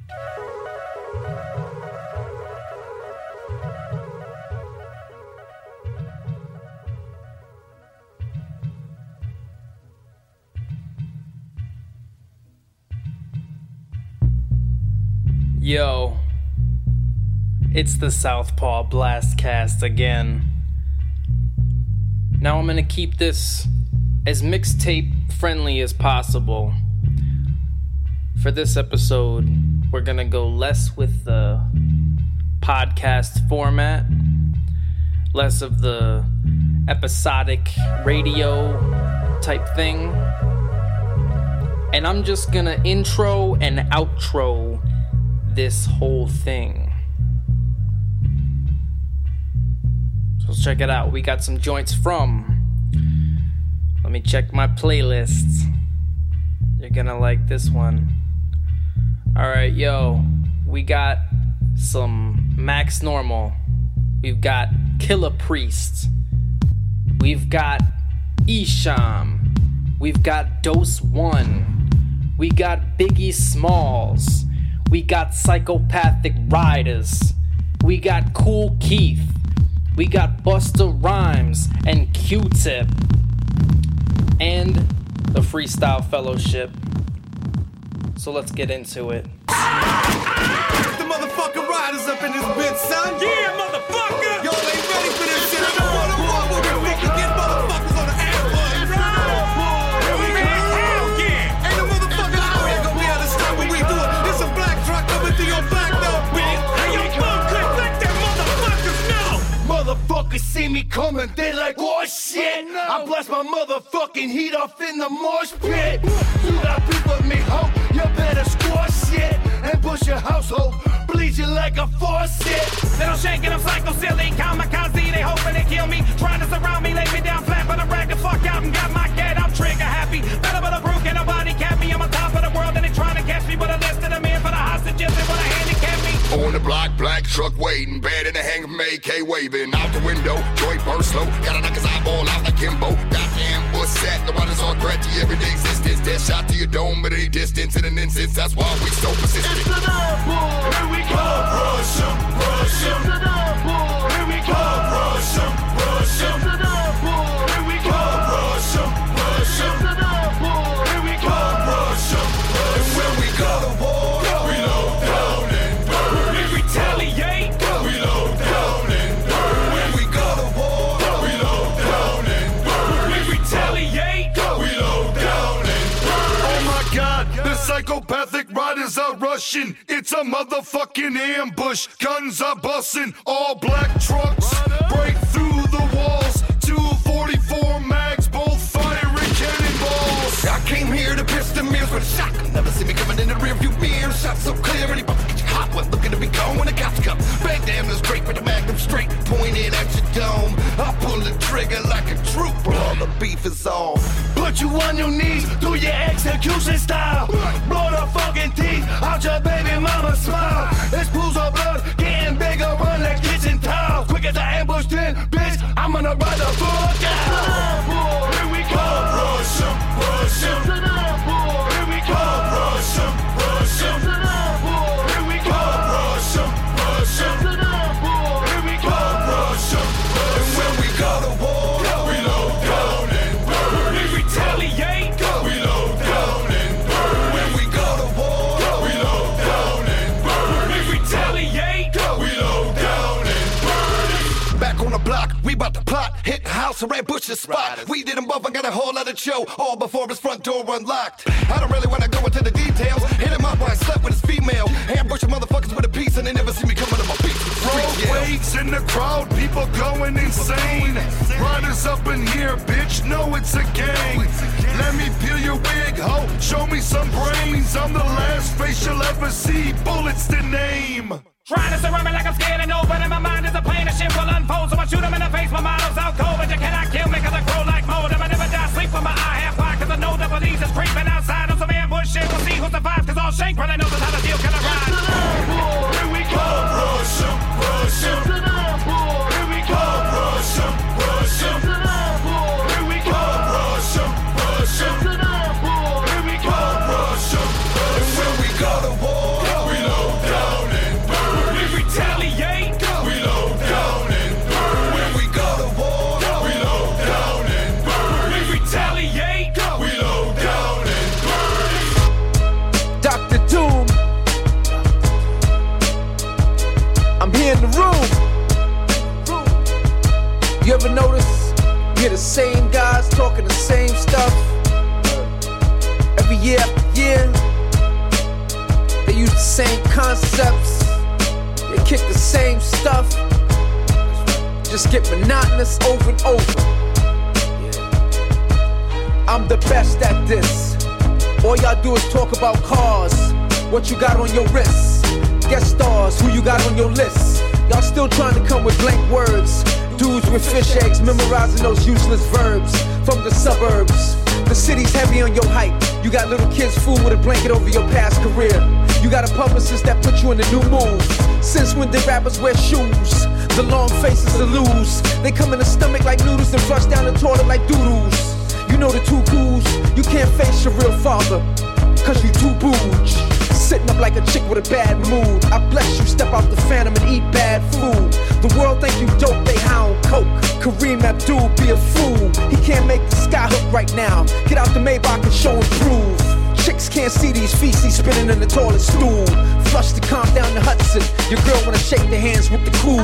Yo, it's the Southpaw Blastcast again. Now I'm gonna keep this as mixtape friendly as possible. For this episode, we're gonna go less with the podcast format, less of the episodic radio type thing, and I'm just gonna intro and outro this whole thing. So let's check it out. We got some joints from, let me check my playlists. You're gonna like this one. Alright, yo, we got some Max Normal. We've got Killer Priest. We've got Esham. We've got Dose One. We got Biggie Smalls. We got Psychopathic Riders. We got Kool Keith. We got Busta Rhymes and Q-Tip. And the Freestyle Fellowship. So let's get into it. The motherfucking riders up in this bitch, son. Yeah, motherfucker. Y'all ain't ready for this shit. I don't wanna walk with fucking get motherfuckers on the ass button. Hell yeah. Ain't no motherfucking out here gonna be able to stop what we doing. It's a black truck coming through your back door, bitch. Hey, yo, fuck, let them motherfuckers know. Motherfuckers see me coming, they like, oh shit. I blast my motherfucking heat off in the mosh pit. You got beef with me, ho. You better score shit and push your household. Bleed you like a faucet. Little shaking, I'm psycho silly, kamikaze, they hoping they kill me. Trying to surround me, lay me down flat, but I rag the fuck out and got my cat. I'm trigger happy. Better but a broke and nobody cap me. I'm on top of the world and they trying to catch me, but I listed them in for the hostages and for the handicap me. On the block, black truck waiting, bad in the hang of AK waving out the window. Joy burst slow, gotta knock his eyeball out like Kimbo. Goddamn, what's that? The riders on threat to your everyday existence. Death shot to your dome at any distance in an instance. That's why we so persistent. It's the double. Here we go. Rush 'em, rush 'em. It's the double. Here we go. Rush 'em, rush 'em. It's the double. Here we go. Rush 'em, rush 'em. It's the double. Here we go. Rush 'em, rush 'em. And when we go to war, we load down and burn. We retaliate. We load down and burn. When we go to war, we load down and burn. We retaliate. We load down and burn. Oh my God, the psychopathic riders are rushing. It's a motherfucking ambush. Guns are busting. All black trucks break through the walls. 244 mags, both firing cannonballs. I came here to piss the mirrors with a shotgun. Never see me coming in the rearview mirror. Shot so clear, any bump get you hot one. Looking to be gone when the cops come. Bang damn, this straight with the magnum straight pointed at your dome. I pull the trigger like a trooper. All the beef is on. Put you on your knees, do your execution style. Blow the fucking teeth out your baby mama's smile. This pool's of blood getting bigger, run like kitchen towels. Quick as I ambushed in, bitch, I'm gonna ride the fuck out. Here we go, rush 'em, rush 'em. Here we go, rush 'em, rush 'em. Here we go, rush 'em, rush 'em. Here we go, rush 'em, rush 'em. And when we go to war, we load down and burn. We retaliate. We load down and burn. When we go to war, we load down and burn. We retaliate. We load down and burn. Back on the block, we bout to plot. Hit the house and ambush the spot. We did them both and got a whole lot of show. All before his front door unlocked. I don't really wanna go into the details. Hit him up while I slept with his female. Ambush motherfuckers with a piece and they never see me coming to my beats. Waves in the crowd, people going insane. Riders up in here, bitch, know it's a gang. Let me peel your wig, ho, show me some brains. I'm the last face you'll ever see, bullets the name. Trying to surround me like I'm scared and open, and my mind is a plane of shit will unfold. So I shoot him in the face, my motto's out cold, but you cannot kill me cause I grow like mold. And I never die, sleep with my eye half wide, cause I know the police is creeping outside on some ambush shit. We'll see who survives, cause all Shank probably knows how to deal, can I ride? Here we go, rush 'em, rush 'em. Here we go, rush 'em, rush 'em. Here we go, rush 'em, rush 'em. Here we go, rush 'em, rush 'em. And when we go to war, we load year after year. They use the same concepts, they kick the same stuff, just get monotonous over and over. I'm the best at this. All y'all do is talk about cars, what you got on your wrists, guest stars, who you got on your list. Y'all still trying to come with blank words. Dudes with fish eggs memorizing those useless verbs. From the suburbs, the city's heavy on your hype. You got little kids fooled with a blanket over your past career. You got a publicist that put you in a new move. Since when did rappers wear shoes? The long faces to lose. They come in the stomach like noodles and flush down the toilet like doodles. You know the two coos. You can't face your real father, cause you too booge. Sitting up like a chick with a bad mood. I bless you, step out the phantom and eat bad food. The world think you dope, they hound coke. Kareem Abdul be a fool. He can't make the sky hook right now. Get out the Maybach and show and prove. Chicks can't see these feces spinning in the toilet stool. Flush to calm down the Hudson. Your girl wanna shake the hands with the cool.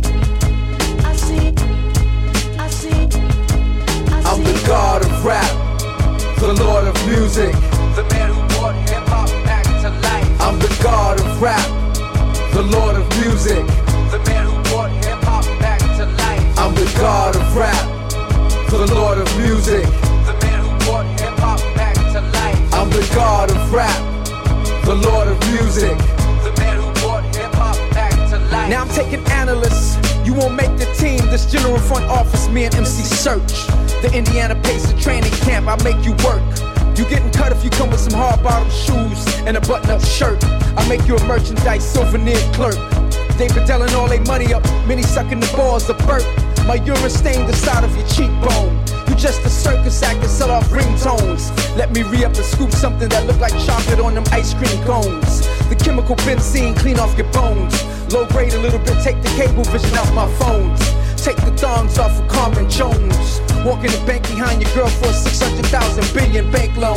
I'm the god of rap, the lord of music, the man who brought hip-hop back to life. I'm the god of rap, the lord of music, the man who brought hip-hop back to life. I'm the god of rap, the lord of music, the man who brought hip-hop back to life. I'm the god of rap, the lord of music, the man who brought hip-hop back to life. Now I'm taking analysts, you won't make the team. This general front office, me and MC search. The Indiana Pacers training camp, I make you work. You getting cut if you come with some hard-bottom shoes and a button-up shirt. I make you a merchandise souvenir clerk. They bedeling all their money up, many sucking the balls of Burt. My urine stained the side of your cheekbone. You just a circus act and sell off ringtones. Let me re-up and scoop something that look like chocolate on them ice cream cones. The chemical benzene clean off your bones. Low grade a little bit, take the cable vision off my phones. Take the thongs off of Carmen Jones. Walk in the bank behind your girl for a 600,000 billion bank loan.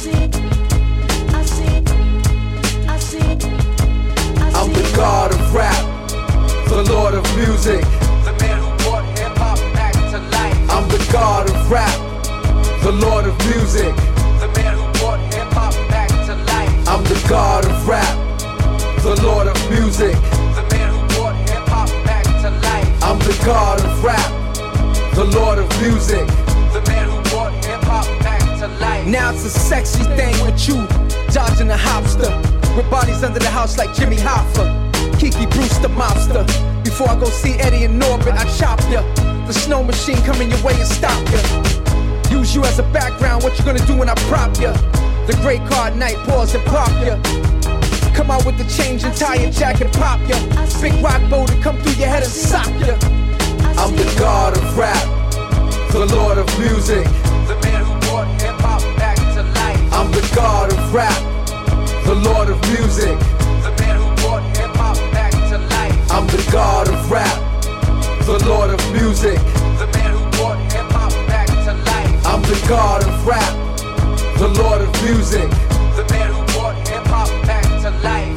I'm the god of rap, the lord of music, the man who brought hip-hop back to life. I'm the god of rap, the lord of music, the man who brought hip-hop back to life. I'm the god of rap, the lord of music, the man who brought hip-hop back to life. I'm the god of rap, the lord of music, the man who brought hip-hop back to life. Now it's a sexy thing with you, dodging the hopster, with bodies under the house like Jimmy Hoffa, Kiki Brewster mobster. Before I go see Eddie and Norbit, I chop ya. The snow machine come in your way and stop ya. Use you as a background, what you gonna do when I prop ya? The great card night, pause and pop ya. Come out with the change and tie your jacket, pop ya. Big rock boat and come through your head and sock ya. I'm the god of rap, the lord of music, the man who brought hip-hop back to life. I'm the god of rap, the lord of music, the man who brought hip-hop back to life. I'm the god of rap, the lord of music, the man who brought hip-hop back to life. I'm the god of rap, the lord of music, the man who brought hip-hop back to life.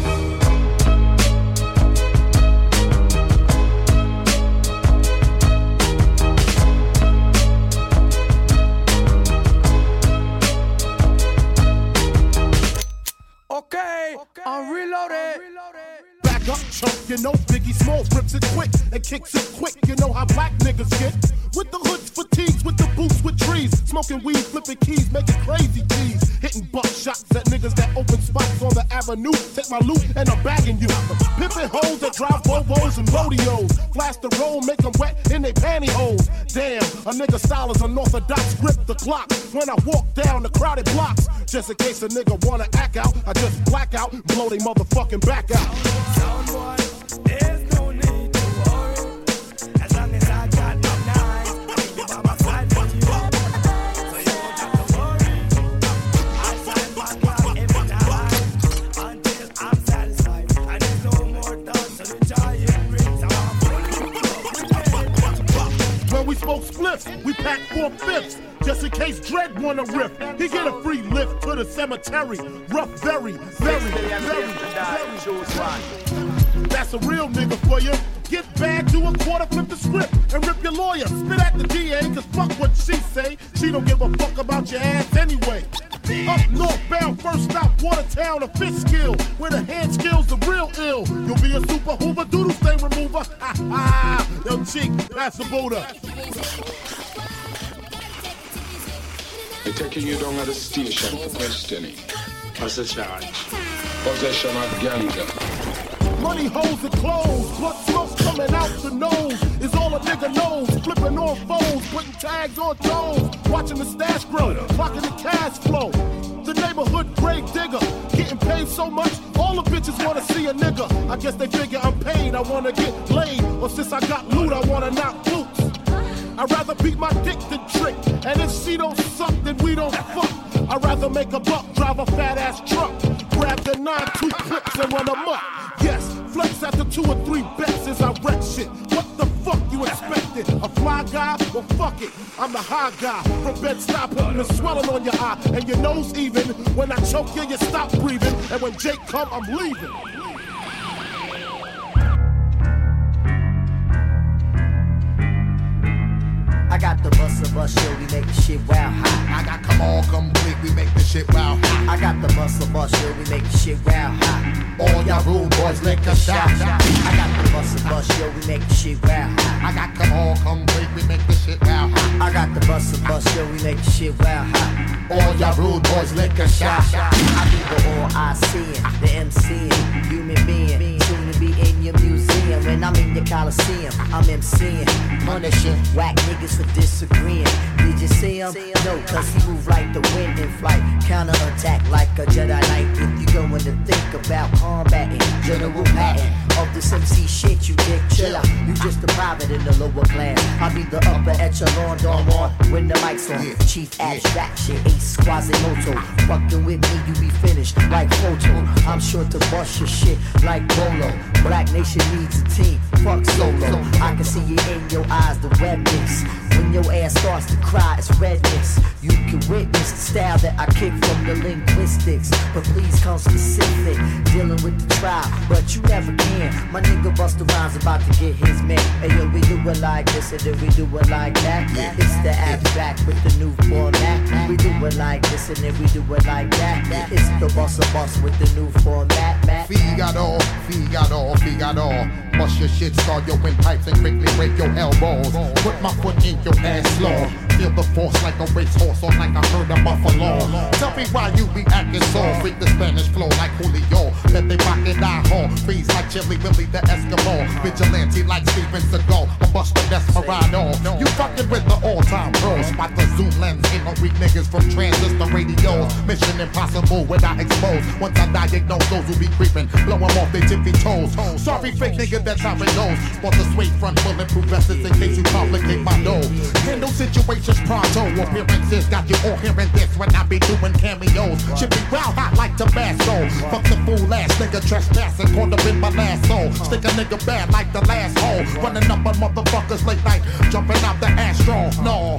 Okay, I'm reloaded. Back up, chump, you know Biggie Smalls rips it quick and kicks it quick. You know how black niggas get. With the hoods, fatigues, with the boots, with trees. Smoking weed, flipping keys, making crazy G's. Hitting buck shots at niggas that open spots on the avenue. Take my loot and I'm bagging you. Pimping hoes that drive Volvos and rodeos. Flash the roll, make them wet in they pantyhose. Damn, a nigga style is unorthodox. Grip the clock when I walk down the crowded blocks. Just in case a nigga wanna act out, I just black out, blow they motherfucking back out. Soundboy, there's no need to worry. As long as I got my nine, I'll be by my side for you. So you don't have to worry. I sign my clock every night until I'm satisfied. And there's no more thoughts of the giant rings. When we smoke spliffs, we pack 4/5. Just in case Dread wanna riff, he get a free lift to the cemetery. Rough, very. That's a real nigga for you. Get back to a quarter, flip the script, and rip your lawyer. Spit at the DA, cause fuck what she say. She don't give a fuck about your ass anyway. Up northbound, first stop, Watertown, a Fishkill, where the hand skills the real ill. You'll be a super hoover, doodle stain remover. Ha ha! Yo, Cheek, that's the Buddha. They're taking you down at the station for questioning. What's the charge? Possession of ganja. Money, hoes, and clothes. Blood smoke coming out the nose is all a nigga knows. Flipping on phones, putting tags on toes. Watching the stash grow, clocking the cash flow. The neighborhood grave digger, getting paid so much, all the bitches wanna see a nigga. I guess they figure I'm paid, I wanna get laid. Or since I got loot, I wanna knock boots. I'd rather beat my dick than trick. And if she don't suck, then we don't fuck. I'd rather make a buck, drive a fat ass truck. Grab the 9-2 clips and run them up. Yes, flex after 2 or 3 bets as I wreck shit. What the fuck you expected? A fly guy? Well, fuck it. I'm the high guy. From Bed-Stuy, putting the swelling on your eye. And your nose even. When I choke you, you stop breathing. And when Jake come, I'm leaving. I got the bus show, we make the shit wild hot. I got come on complete, we make the shit wild hot. I got the bus show, we make the shit wild hot. All y'all rude boys lick a shot. I got the bus show, we make the shit wild hot. I got come on complete, we make the shit wild hot. I got the bus show, we make the shit wild hot. All y'all rude boys lick a shot. I be the all I seeing, the MC, human being, soon to be in your museum. When I'm in your Coliseum, I'm MCing, punishing whack niggas for disagreeing. Did you see him? No, cause he move like the wind in flight. Counter-attack like a Jedi Knight. If you going to think about combating General Patton of this MC shit, you dick chiller. You just a private in the lower class. I be the upper echelon, Don Juan, when the mic's on. Chief Abstraction, Ace Quasimodo. Fucking with me, you be finished like Photo. I'm sure to bust your shit like Bolo. Black Nation needs a team, fuck solo. I can see it in your eyes, the redness. When your ass starts to cry, it's redness. You can witness the style that I kick from the linguistics. But please come specific, dealing with the trial, but you never can. My nigga Busta Rhymes about to get his man. Hey yo, we do it like this and then we do it like that. It's the abstract with the new format. We do it like this and then we do it like that. It's the boss with the new format. Figaro, Figaro, Figaro. Bust your shit, start your windpipes and quickly break your elbows. Put my foot in your ass slow. Feel the force like a racehorse or like a herd of buffalo. Tell me why you be acting so. Freak the Spanish flow like Julio. Let they rock and die home. Freeze like Chili Willy the Eskimo. Vigilante like Steven Seagal. A Buster Desperado. You fucking with the all-time pros. Spot the zoom lens in on weak niggas from transistor radios. Mission impossible when I expose. Once I diagnose those who be creeping. Blow them off their tippy toes. Sorry fake nigga, that's how it goes. For the suede front bulletproof vests in case you complicate my dough. Handle situations pronto. Appearances got you all hearing this when I be doing cameos. Should be wild hot like Tabasco. Fuck the fool ass nigga trespassing. Caught up in my last soul. Stick a nigga bad like the last hole. Running up on motherfuckers late night. Jumping out the Astro. No.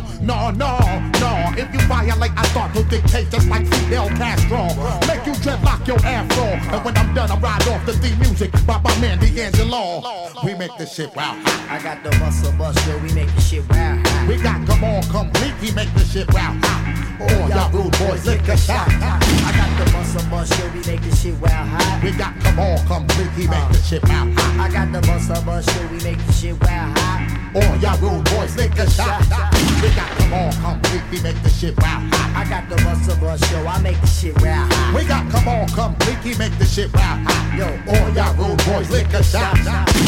If you violate, I start to dictate just like Fidel Castro. Make you dreadlock your afro. And when I'm done, I ride off the theme music by my man D'Angelo. We make this shit wild hot. I got the bus show, we make the shit wild hot. We got come on complete, we make this shit wild hot. All y'all rude boys lick a shot. I got the bus show, we make this shit wild hot. We got come on complete, we make this shit wild hot. I got the bus show, we make this shit wild hot. All y'all rude boys lick a shot. We got come on complete, we make this shit wild hot. I got the bus show, I make the shit wild hot. We got come on complete, we make this shit wild hot. Yo, all y'all rude boys lick a shot.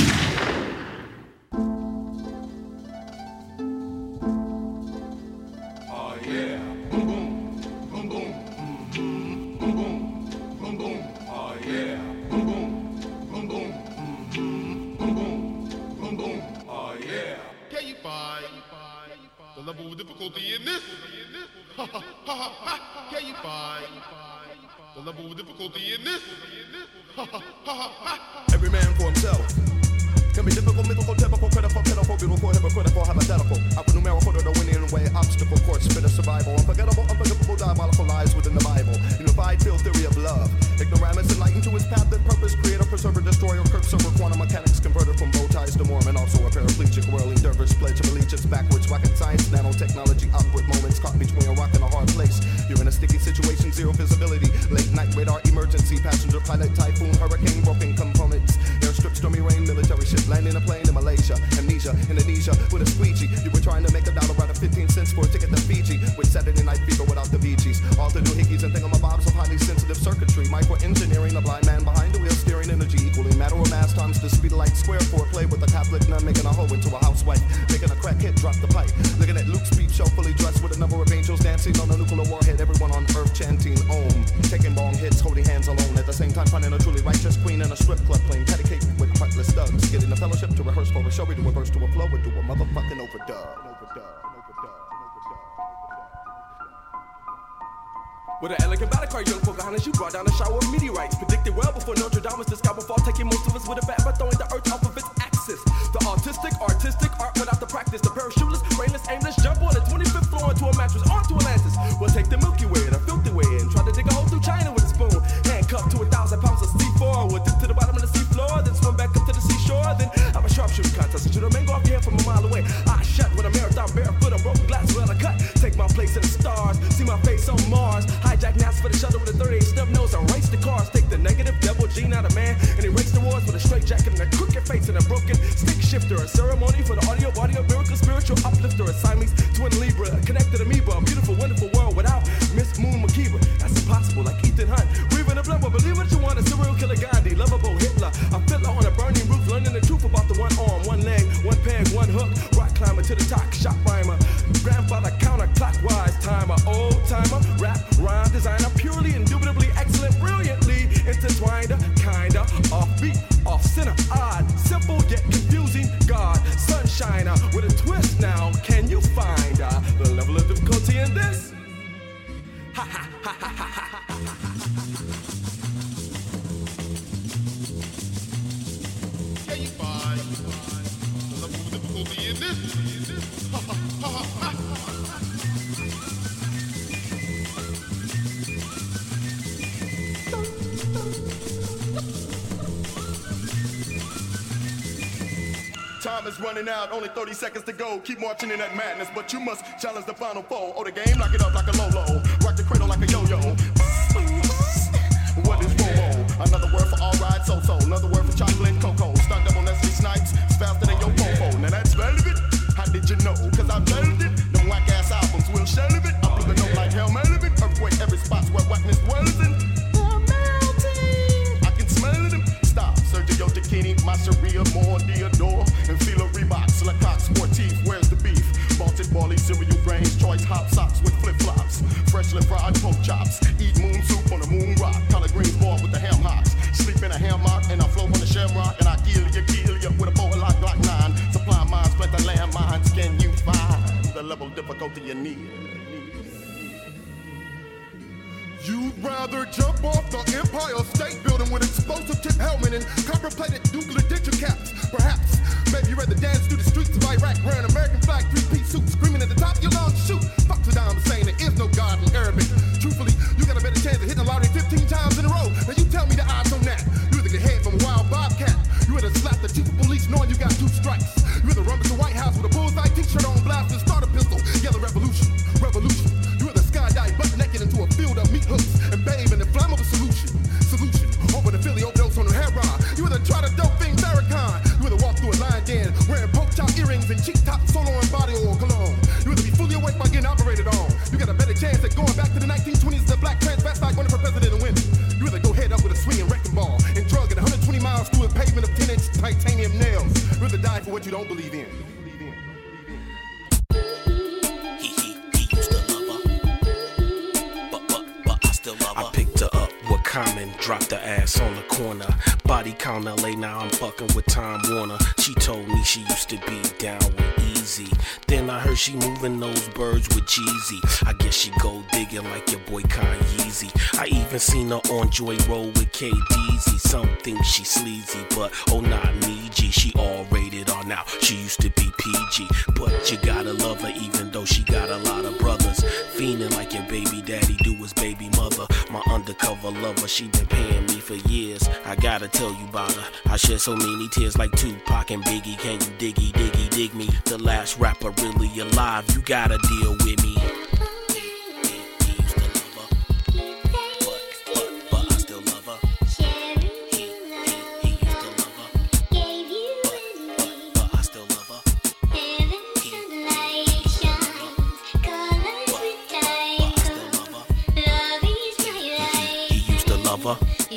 The level of difficulty in this. Can you find the level of difficulty in this? Every man for himself. Can be difficult, mythical, typical, critical, pitiful, beautiful, hypocritical, hypothetical. Alphanumerical to the winning way, obstacle course, spit of survival. Unforgettable, unforgivable, diabolical lies within the Bible. Unified field theory of love. Ignoramus enlightened to his path and purpose. Creator, preserver, destroyer, curb server, quantum mechanics, converter from bow ties to Mormon. Also a paraplegic, whirling dervish, pledge of allegiance, backwards, rocket science, nanotechnology, awkward moments caught between a rock and a hard place. You're in a sticky situation, zero visibility. Late night radar emergency, passenger pilot typhoon, hurricane, broken components. Airstrip, stormy rain, military ship, landing a plane in Malaysia. Amnesia, Indonesia, with a squeegee. You were trying to make $1 out of 15 cents for a ticket to Fiji. With Saturday night fever without the VGs. All to do hickeys and thingamabobs of highly sensitive circuitry. Micro-engineering, a blind man behind the wheel, steering energy equaling matter or mass times the speed of light square. For play with a tablet, nun making a hoe into a housewife. Making a crackhead drop the pipe. Looking at Luke's peep show, fully dressed with a number of angels dancing on a nuclear warhead. Everyone on earth chanting Om. Taking bong hits, holding hands alone. At the same time finding a truly righteous queen in a strip club playing patty cake with heartless thugs. Getting a fellowship to rehearse for a show. We do a verse to a flow. We do a motherfucking overdub. With an elegant battle cry, young Pocahontas, you brought down a shower of meteorites. Predicted well before Notre Dame was the sky will fall, taking most of us with a bat by throwing the earth off of its axis. The artistic art without the practice. The parachuteless, brainless, aimless, jump on the 25th floor into a mattress, onto Atlantis. We'll take the Milky Way, the filthy way, and try to dig a hole through China with a spoon. Handcuffed to 1,000 pounds of C4. We'll dip to the bottom of the seafloor, then swim back up to the seashore. Then have a sharpshooting contest and shoot a mango off your head from a mile away. I shut with a marathon barefoot on broken glass without a cut. Take my place in the stars, see my face on Mars. Hijack NASA for the shuttle with a 38 snub nose and race the cars. Take the negative double gene out of man and erase the wars with a straight jacket and a crooked face and a broken stick shifter. A ceremony for the audio miracle, spiritual uplifter. A Siamese twin Libra, connected amoeba. A beautiful, wonderful world without Miss Moon McKeever. That's impossible, like Ethan Hunt. Breathing the blood, but believe what you want. A serial killer Gandhi, lovable Hitler. A fiddler on a burning roof, learning the truth about the one arm, one leg, one peg, one hook. Rock climber to the top, shop rhymer. Grandfather counterclockwise timer, old timer, rap, rhyme designer, purely, indubitably, excellent, brilliantly intertwined, kinda, offbeat, off center, odd, simple yet confusing. God, sunshiner with a twist now. Can you find the level of difficulty in this? Ha ha ha ha ha ha. Yeah, you find the level of difficulty in this. Ha ha ha ha. Time is running out, only 30 seconds to go. Keep marching in that madness, but you must challenge the final foe. Oh, the game, lock it up like a Lolo. Rock the cradle like a yo-yo. What is Robo? Another word for all ride so-so. Another word for chocolate cocoa. Stunt double Nestle Snipes. It's faster than your popo. Now that's relevant. How did you know? Cause I've loved it. Them whack-ass albums will shell of it. I'm flipping up like hell, melvin. Earthquake every spot's where whackness dwells in. They're melting. I can smell them. Stop. Sergio Tacchini, Masseria, more Diodore. And feel a Reebok, Silicon Sportif, where's the beef? Malted barley, cereal grains, choice hop socks with flip-flops. Freshly fried pork chops, eat moon soup on a moon rock. Collard greens boiled with the ham hocks. Sleep in a hammock and I float on the shamrock. And I kill you with a bow like Glock 9. Supply mines, split the landmines. Can you find the level of difficulty you need? You'd rather jump off the Empire State Building with explosive tip helmet and copper-plated nuclear denture caps. Perhaps, maybe you'd rather dance through the streets of Iraq wearing American flag three-piece suit, screaming at the top of your lungs, shoot. Fuck Saddam saying there is no God in Arabic. Truthfully, you got a better chance of hitting the lottery 15 times in a row. Now you tell me the odds on that. You either get head from a wild bobcat, you either slap the chief of police knowing you got 2 strikes. You either run to the White House with a bullseye t-shirt on, blast and start a pistol, yell a revolution, revolution. You either skydive butt naked into a field of meat hooks and bathe in a flammable solution. Over the Philly overdose on the heroin. You either try to dope thing Farrakhan. You either walk through a lion den wearing pork chop earrings and cheek top solo and body oil cologne. You either be fully awake by getting operated on. You got a better chance at going back to the 1920s as a black transvestite running for president and winning. You either go head up with a swinging wrecking ball and drug at 120 miles through a pavement of 10-inch titanium nails. You either die for what you don't believe in. I picked her up with Common, dropped her ass on the corner. Body count LA, now I'm fucking with Time Warner. She told me she used to be down with Easy. Then I heard she moving those birds with Jeezy. I guess she go digging like your boy Kanye. I even seen her on Joy Road with KDZ. Some think she sleazy, but oh not me G. She all rated R now, she used to be PG. But you gotta love her even though she got a lot of brothers. Fiending like your baby daddy do his baby mother. My undercover lover, she been paying me for years. I gotta tell you about her. I shed so many tears like Tupac and Biggie. Can you dig me? The last rapper really alive, you gotta deal with me. lover.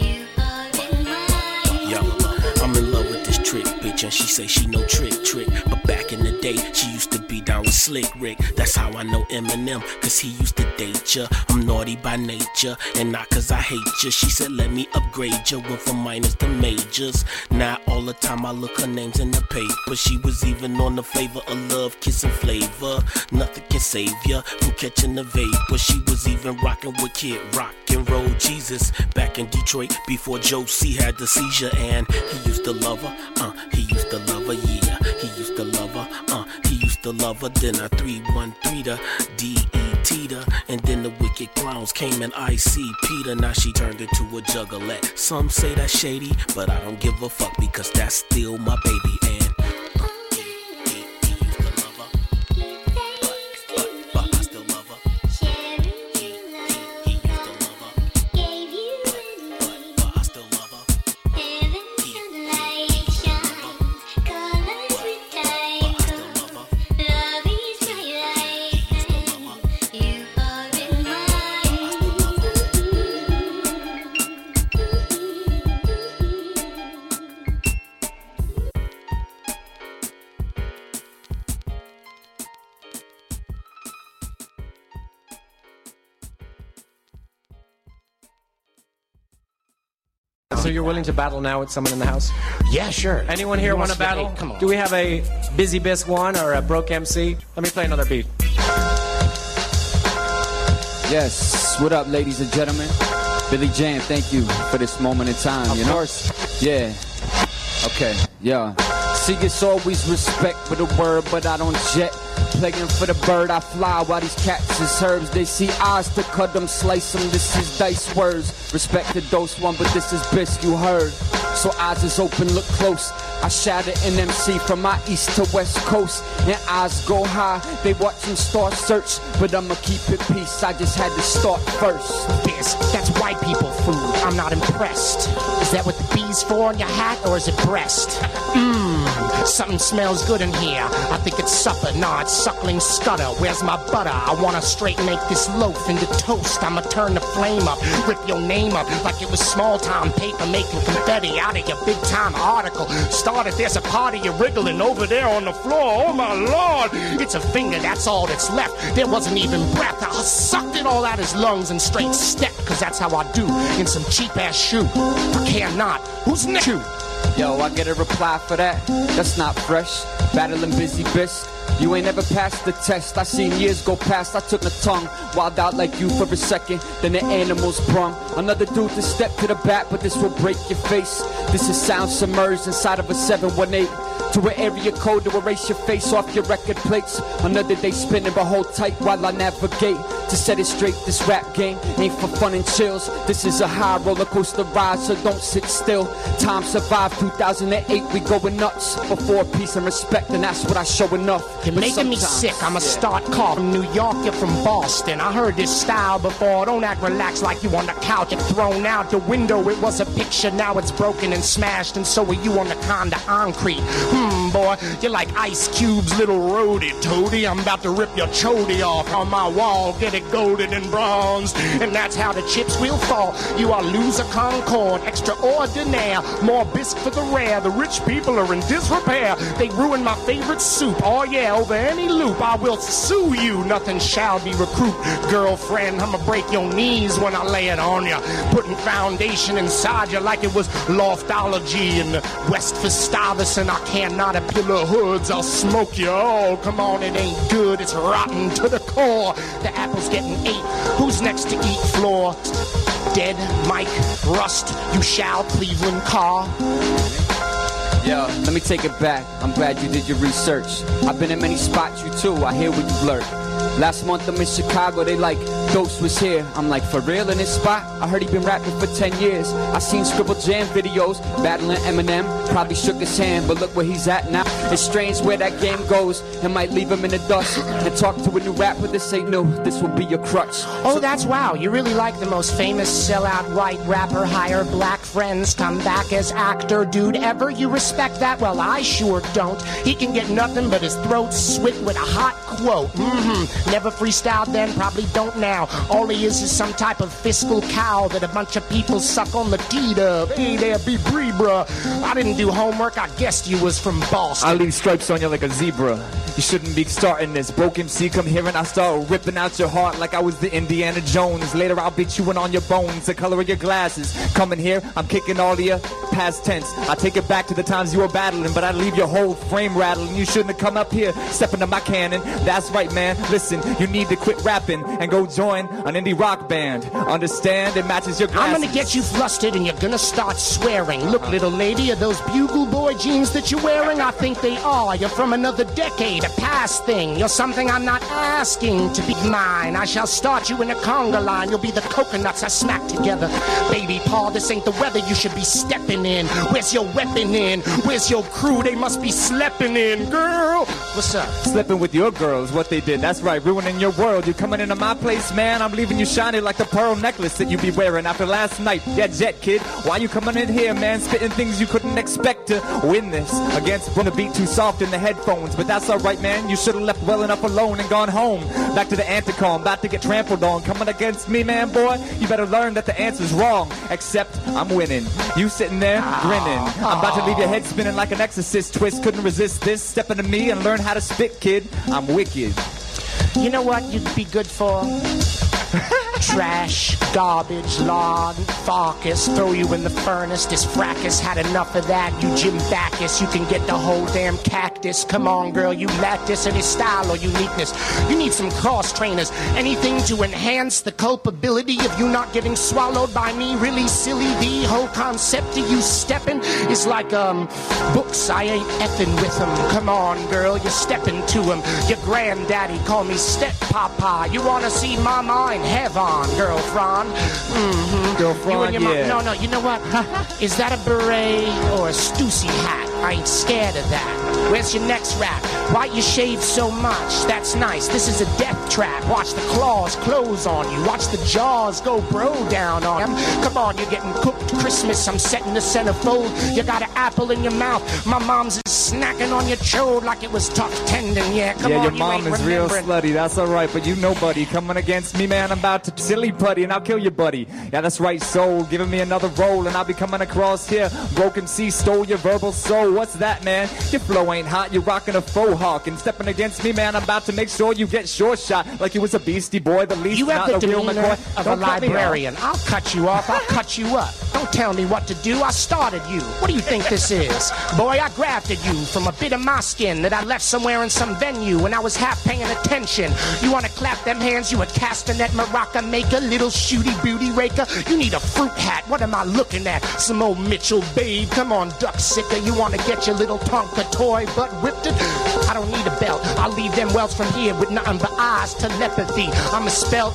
Yo, I'm in love with this trick, bitch, and she say she no trick. But back in the day, she used to be down with Slick Rick. That's how I know Eminem, cause he used to date ya. I'm naughty by nature, and not cause I hate ya. She said let me upgrade ya, went from minors to majors. Now all the time I look her names in the paper. She was even on the Flavor of Love, Kissing Flavor. Nothing can save ya from catching the vapor. She was even rocking with Kid Rock and Roll Jesus back in Detroit before Joe C had the seizure. And he used to love her, he used to love her, yeah. He used to love her, he used to love her. Then I 313'd her, DET'd her. And then the Wicked Clowns came and ICP'd her. Now she turned into a juggalette. Some say that's shady, but I don't give a fuck because that's still my baby. And So you're willing to battle now with someone in the house? Yeah, sure. Anyone here want to battle? Hey, come on. Do we have a Busy Bisc one or a Broke MC? Let me play another beat. Yes, what up, ladies and gentlemen? Billy Jam, thank you for this moment in time. Of course. Yeah. Okay, yeah. See, it's always respect for the word, but I don't jet. Playing for the bird, I fly while these cats is herbs. They see eyes to cut them, slice them. This is dice words. Respect the dose one, but this is bisque, you heard. So eyes is open, look close. I shatter an MC from my east to west coast. And eyes go high, they watch them start search. But I'ma keep it peace, I just had to start first. Bisque, that's white people food, I'm not impressed. Is that what the B's for on your hat, or is it breast? Something smells good in here. I think it's supper, nah, it's suckling stutter. Where's my butter? I wanna straight make this loaf into toast. I'ma turn the flame up, rip your name up like it was small time paper making confetti out of your big time article. Started, there's a party, you're wriggling over there on the floor. Oh my lord, it's a finger, that's all that's left. There wasn't even breath. I sucked it all out his lungs and straight stepped, cause that's how I do in some cheap ass shoe. I care not. Who's next? Yo, I get a reply for that. That's not fresh. Battling Busy Bisc. You ain't never passed the test. I seen years go past. I took the tongue, wild out like you for a second. Then the animals brung. Another dude to step to the bat, but this will break your face. This is sound submerged inside of a 718. To an area code to erase your face off your record plates. Another day spinning, but hold tight while I navigate. To set it straight, this rap game ain't for fun and chills. This is a high roller coaster ride, so don't sit still. Time survived 2008, we going nuts. Before peace and respect, and that's what I show enough. You're making me sick, I'ma start coughing. New York, you're from Boston. I heard this style before. Don't act relaxed like you on the couch. You're thrown out the window, it was a picture. Now it's broken and smashed, and so are you on the kinda concrete. Boy, you're like Ice Cube's little roadie, toady. I'm about to rip your chody off on my wall, get it golden and bronzed, and that's how the chips will fall. You are loser Concord, extraordinaire, more bisque for the rare. The rich people are in disrepair. They ruin my favorite soup. Oh yeah, over any loop, I will sue you. Nothing shall be recruit. Girlfriend, I'ma break your knees when I lay it on ya. Putting foundation inside you like it was Loftology in the West Gustavus, and I cannot appeal the hoods. I'll smoke you all. Come on, it ain't good. It's rotten to the core. The apple's getting ate. Who's next to eat floor? Dead Mike Rust. You shall Cleveland Carr. Yo, let me take it back. I'm glad you did your research. I've been in many spots, you too. I hear what you blurt. Last month I'm in Chicago, they like, Dose was here. I'm like, for real in this spot? I heard he been rapping for 10 years. I seen Scribble Jam videos, battling Eminem. Probably shook his hand, but look where he's at now. It's strange where that game goes. It might leave him in the dust. And talk to a new rapper, this ain't new. This will be your crutch. Oh, that's wow. You really like the most famous sellout white rapper, hire black friends, come back as actor, dude ever? You respect that? Well, I sure don't. He can get nothing but his throat slit with a hot quote. Never freestyled then, probably don't now. All he is some type of fiscal cow that a bunch of people suck on the teat of. Hey there, be free, bruh. I didn't do homework, I guessed you was from Boston. I leave stripes on you like a zebra. You shouldn't be starting this. Broke MC, come here and I start ripping out your heart like I was the Indiana Jones. Later I'll be chewing on your bones, the color of your glasses. Coming here, I'm kicking all of you past tense. I take it back to the times you were battling, but I leave your whole frame rattling. You shouldn't have come up here, stepping to my cannon. That's right, man. Listen, you need to quit rapping and go join an indie rock band. Understand? It matches your glasses. I'm gonna get you flustered and you're gonna start swearing. Look, little lady, are those Bugle Boy jeans that you're wearing? I think they are. You're from another decade, a past thing. You're something I'm not asking to be mine. I shall start you in a conga line. You'll be the coconuts I smack together. Baby Paul, this ain't the weather you should be stepping in. Where's your weapon in? Where's your crew? They must be sleeping in. Girl, what's up? Slipping with your girls, what they did. That's right, ruining your world. You coming into my place, man, I'm leaving you shining like the pearl necklace that you be wearing after last night. Yeah, Jet Kid, why you coming in here, man, spitting things you couldn't expect to win this against the beat too soft in the headphones. But that's alright, man, you should have left well enough alone and gone home. Back to the Anticom, about to get trampled on. Coming against me, man, boy, you better learn that the answer's wrong. Except I'm winning. You sitting there grinning. I'm about to leave your head spinning like an exorcist twist. Couldn't resist this. Step into me and learn how to spit, kid. I'm wicked. You know what you'd be good for? Trash, garbage, lawn, Farkas, throw you in the furnace. This fracas had enough of that. You Jim Backus, you can get the whole damn cactus. Come on, girl, you lack this in his style or uniqueness. You need some cross trainers, anything to enhance the culpability of you not getting swallowed by me. Really silly, the whole concept of you stepping is like books. I ain't effing with them. Come on, girl, you're stepping to him. Your granddaddy call me step papa. You wanna see my mind? Have on, girlfriend. Girlfriend, yeah. No, you know what? Is that a beret or a Stussy hat? I ain't scared of that. Where's your next rap? Why you shave so much? That's nice. This is a death trap. Watch the claws close on you. Watch the jaws go bro down on him. Come on, you're getting cooked Christmas. I'm setting the centerfold. You got an apple in your mouth. My mom's is snacking on your chode like it was tuck tendon. Yeah, come on, your mom is real slutty. That's alright, but you know, buddy, coming against me, man, I'm about to silly putty and I'll kill you, buddy. Yeah, that's right, soul. Giving me another roll and I'll be coming across here. Broken C stole your verbal soul. What's that, man? Your flow ain't hot. You're rocking a faux hawk and stepping against me, man. I'm about to make sure you get short shot like you was a beastie boy. The least you have not the a real demeanor McCoy. of a librarian. I'll cut you off. I'll cut you up. Don't tell me what to do. I started you. What do you think this is? Boy, I grafted you from a bit of my skin that I left somewhere in some venue when I was half paying attention. You want to clap them hands? You a castanet maraca maker, little shooty booty raker. You need a fruit hat. What am I looking at? Some old Mitchell babe. Come on, duck sicker. You want to get your little Tonka toy butt whipped it? I don't need a belt. I'll leave them wells from here with nothing but eyes, telepathy. I'm a spell.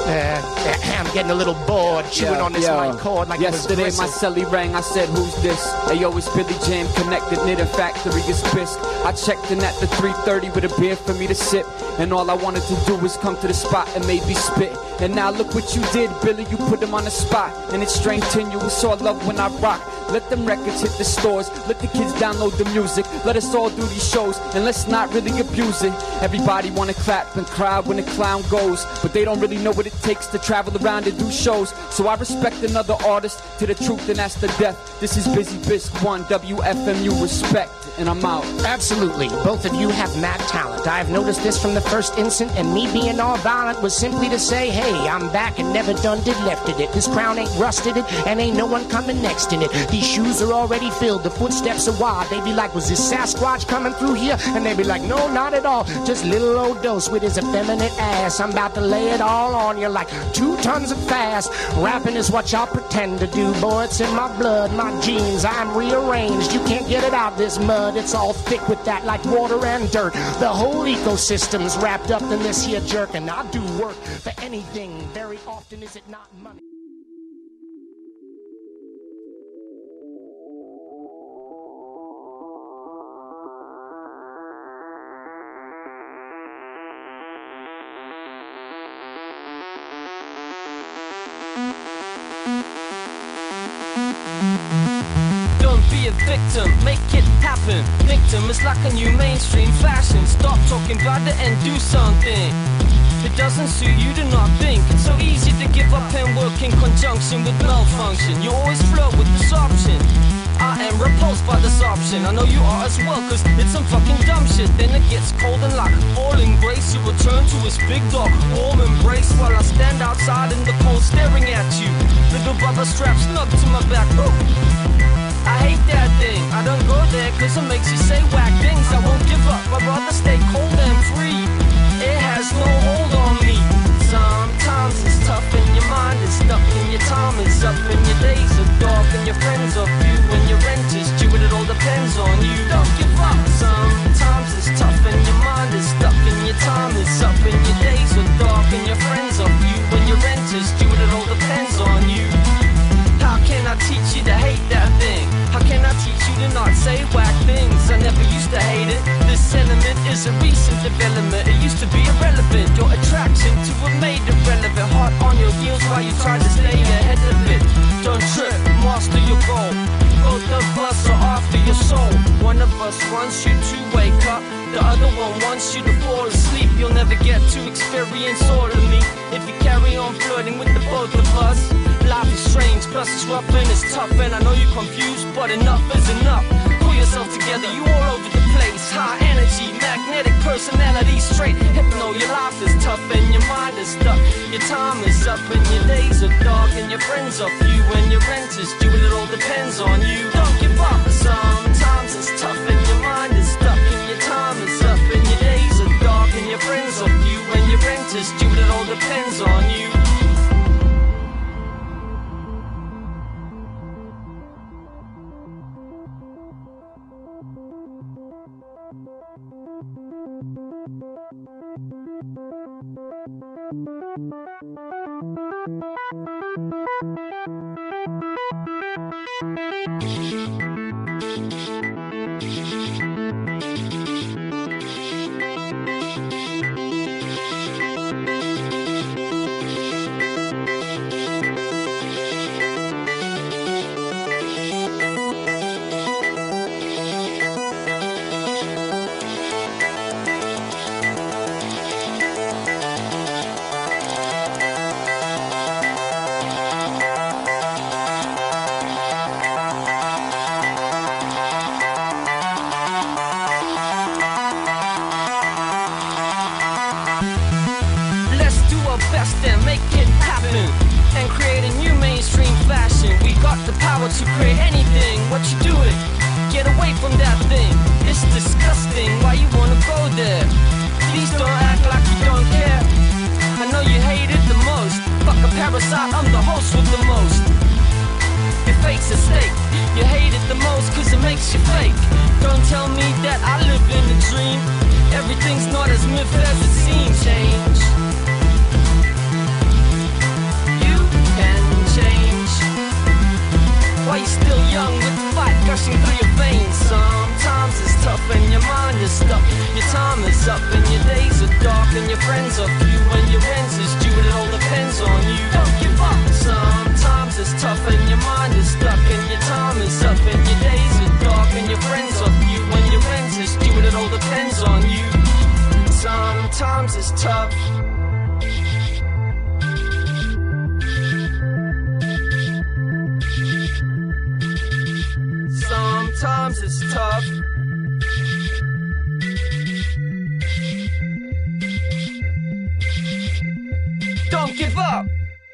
I'm getting a little bored chewing on this mic cord like yesterday it was my celly rang, I said, who's this? Ayo, it's Billy Jam connected, near the factory is Bisque. I checked in at the 3:30 with a beer for me to sip, and all I wanted to do was come to the spot and maybe spit. And now look what you did, Billy, you put him on the spot, and it's strange tenuous, all love when I rock. Let them records hit the stores, let the kids download the music, let us all do these shows, and let's not really abuse it. Everybody wanna clap and cry when the clown goes, but they don't really know what it takes to travel around and do shows. So I respect another artist to the truth, and that's the death. This is Busy Bisque 1, WFMU respect, and I'm out. Absolutely, both of you have mad talent. I've noticed this from the first instant, and me being all violent was simply to say, hey, I'm back and never done did lefted it. This crown ain't rusted it, and ain't no one coming next in it. These shoes are already filled, the footsteps are wide. They be like, was this Sasquatch coming through here? And they be like, no, not at all, just little old dose with his effeminate ass. I'm about to lay it all on you like 2 tons of fast. Rapping is what y'all pretend to do, boy, it's in my blood, my genes, I'm rearranged. You can't get it out this mud, it's all thick with that like water and dirt. The whole ecosystem's wrapped up in this here jerk, and I do work for anything. Very often is it not money. Don't be a victim, make it happen. happen. Victim is like a new mainstream fashion. Stop talking about it and do something. It doesn't suit you, do not think. It's so easy to give up and work in conjunction with malfunction. You always flirt with this option. I am repulsed by this option. I know you are as well, cause it's some fucking dumb shit. Then it gets cold and like all in grace, you return to his big dog warm embrace, while I stand outside in the cold staring at you. Little brother strapped snug to my back. Ooh. I hate that thing. I don't go there cause it makes you say whack things. I won't give up, I'd rather stay cold and free. It has no hold on me. Sometimes it's tough and your mind is stuck and your time is up and your days are dark and your friends are few and your rent is due and it all depends on you. Don't give up. Sometimes it's tough and your mind is stuck and your time is up and your days are dark and your friends are few and your rent is due and it all depends on you. How can I teach you to hate that thing? How can I teach you to not say whack things? I never used to hate it. This sentiment is a recent development. It used to be irrelevant. Your attraction to it made it relevant. Hot on your heels while you try to stay ahead of it. Don't trip, master your goal. Both of us are after your soul. One of us wants you to wake up. The other one wants you to fall asleep. You'll never get to experience all of me if you carry on flirting with the both of us. Life is strange, plus it's rough and it's tough, and I know you're confused, but enough is enough. Pull yourself together, you all over the place. High energy, magnetic personality, straight hypno. Your life is tough and your mind is stuck. Your time is up and your days are dark and your friends are few and your rent is due and it all depends on you. Don't give up. Sometimes it's tough and your mind is stuck and your time is up and your days are dark and your friends are few and your rent is due and it all depends on you. To create anything, what you doing? Get away from that thing. It's disgusting. Why you wanna go there? Please don't act like you don't care. I know you hate it the most. Fuck a parasite, I'm the host with the most. Your fake's a stake. You hate it the most cause it makes you fake. Don't tell me that I live in a dream. Everything's not as myth as it seems. Change. You can change. While you're still young with the fight gushing through your veins. Sometimes it's tough and your mind is stuck. Your time is up and your days are dark and your friends are few and your rent is due and it all depends on you. Don't give up. Sometimes it's tough and your mind is stuck and your time is up and your days are dark and your friends are few and your rent is due and it all depends on you. Sometimes it's tough. Sometimes it's tough. Don't give up.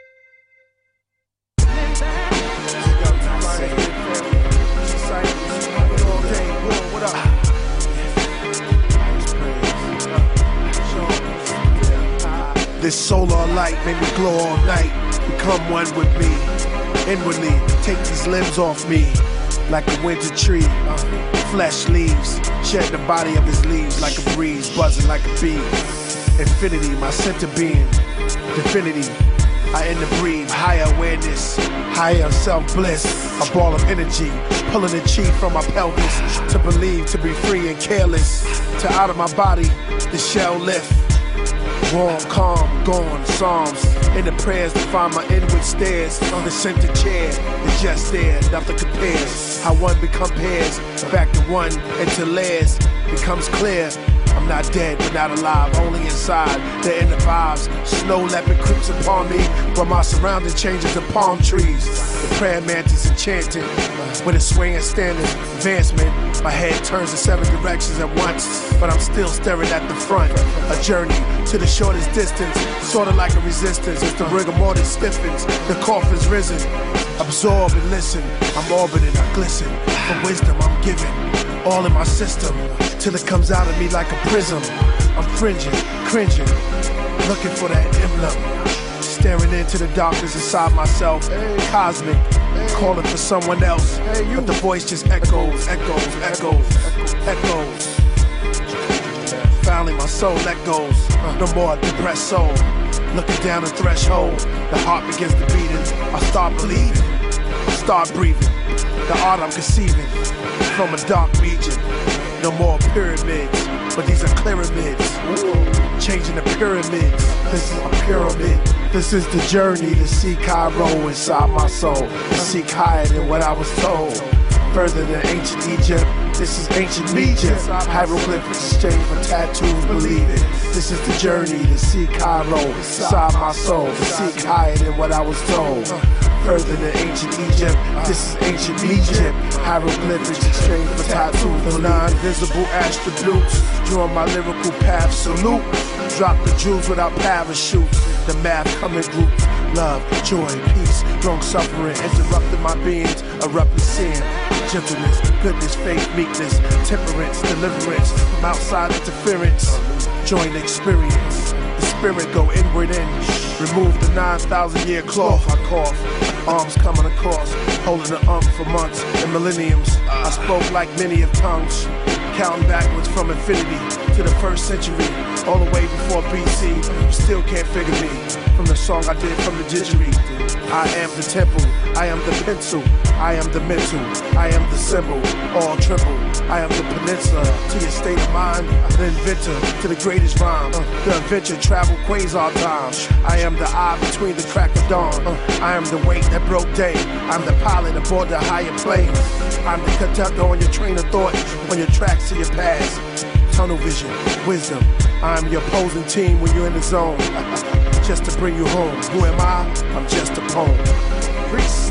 This solar light made me glow all night. Become one with me. Inwardly, take these limbs off me. Like a winter tree, flesh leaves, shed the body of his leaves like a breeze, buzzing like a bee. Infinity, my center being, divinity, I interbreathe, higher awareness, higher self-bliss, a ball of energy, pulling the chi from my pelvis, to believe, to be free and careless, to out of my body, the shell lift, Warm, calm, gone, psalms. In the prayers to find my inward stairs. On the center chair, it's just there, nothing compares. How one become pairs, back to one into layers. Becomes clear, I'm not dead, but not alive, only inside. The inner vibes, snow leopard creeps upon me, while my surrounding changes to palm trees. The prayer mantis enchanted, with a swinging standing advancement. My head turns in 7 directions at once, but I'm still staring at the front. A journey to the shortest distance, sorta like a resistance. As the rigor mortis stiffens, the coffin's risen. Absorb and listen, I'm orbiting, I glisten. For wisdom I'm giving, all in my system, till it comes out of me like a prism. I'm fringing, cringing, looking for that emblem. Staring into the darkness inside myself, cosmic, calling for someone else. But the voice just echoes, echoes, echoes, echoes. Finally my soul let goes, no more depressed soul. Looking down the threshold, the heart begins to beating. I start believing, start breathing. The art I'm conceiving from a dark region. No more pyramids, but these are pyramids. Changing the pyramids. This is a pyramid. This is the journey to seek Cairo inside my soul. To seek higher than what I was told. Further than ancient Egypt. This is ancient Egypt. Hieroglyphics exchange for tattoos, believe it. This is the journey to seek Cairo inside my soul. To seek higher than what I was told. Further than ancient Egypt, this is ancient Egypt. Hieroglyphics exchange for tattoos, the non-visible attributes. Drawing my lyrical path, salute. Drop the jewels without parachutes. The math coming groups. Love, joy, peace, long suffering. Interrupting my beings, abruptly seeing. Gentleness, goodness, faith, meekness, temperance, deliverance. From outside interference, join the experience. The spirit go inward in. Remove the 9,000-year cloth. I cough, arms coming across, holding the for months and millenniums. I spoke like many of tongues, counting backwards from infinity to the 1st century, all the way before BC. You still can't figure me from the song I did from the didgeridoo. I am the temple, I am the pencil, I am the mental, I am the symbol, all triple. I am the peninsula to your state of mind, the inventor to the greatest rhyme, the adventure travel quasar time. I am the eye between the crack of dawn. I am the weight that broke day. I'm the pilot aboard the higher plane. I'm the conductor on your train of thought, on your tracks to your past. Tunnel vision, wisdom. I'm your opposing team when you're in the zone. Just to bring you home. Who am I? I'm just a poem. Priest.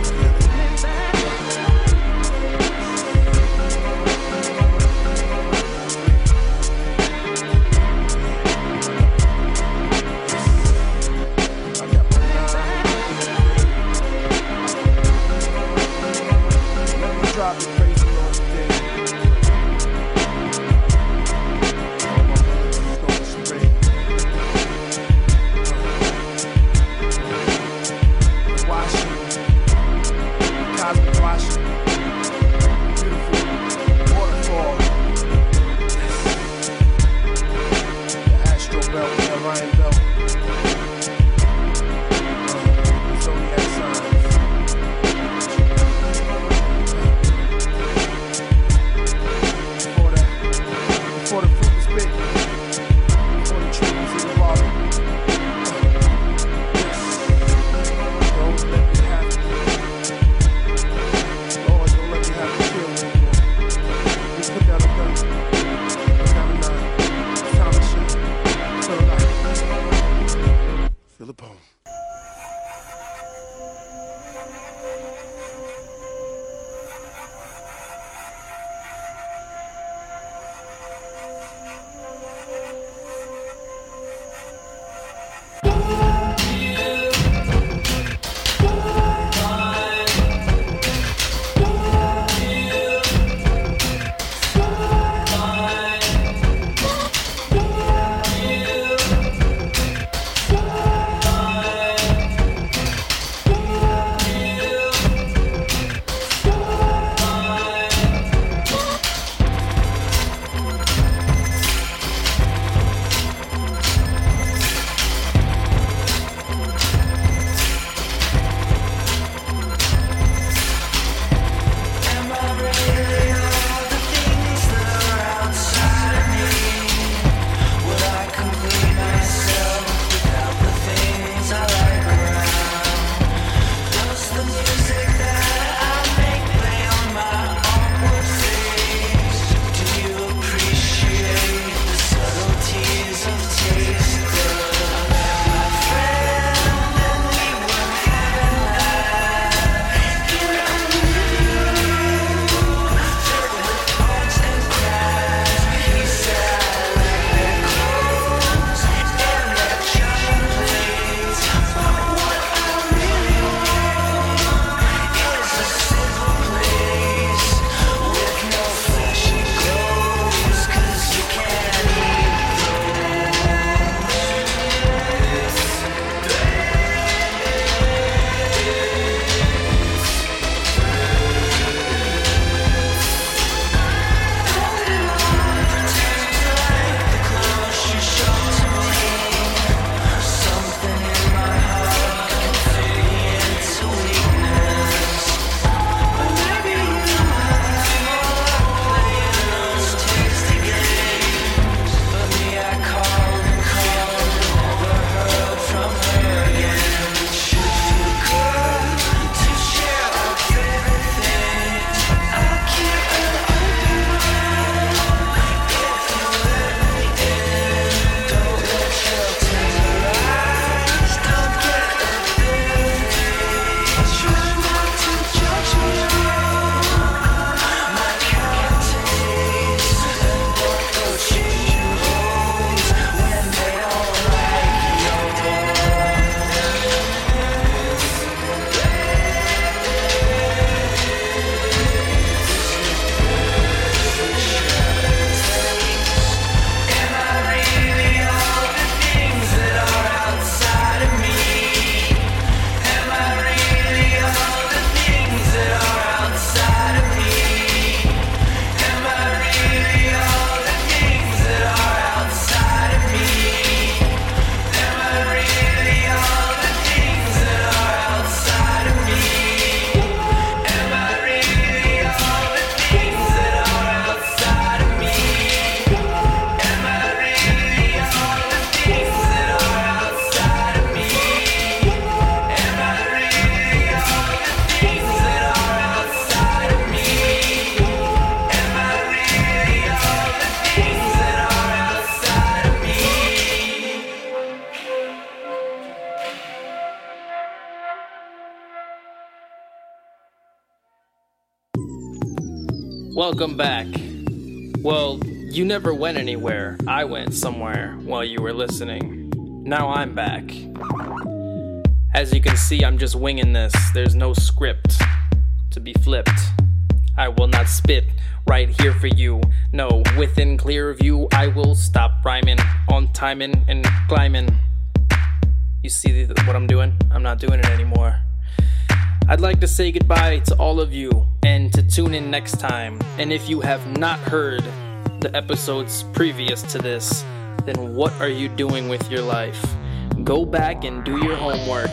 Welcome back. Well, you never went anywhere. I went somewhere while you were listening. Now I'm back. As you can see, I'm just winging this. There's no script to be flipped. I will not spit right here for you. No, within clear view, I will stop rhyming on timing and climbing. You see what I'm doing? I'm not doing it anymore. I'd like to say goodbye to all of you and to tune in next time. And if you have not heard the episodes previous to this, then what are you doing with your life? Go back and do your homework.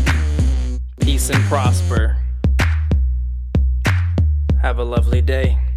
Peace and prosper. Have a lovely day.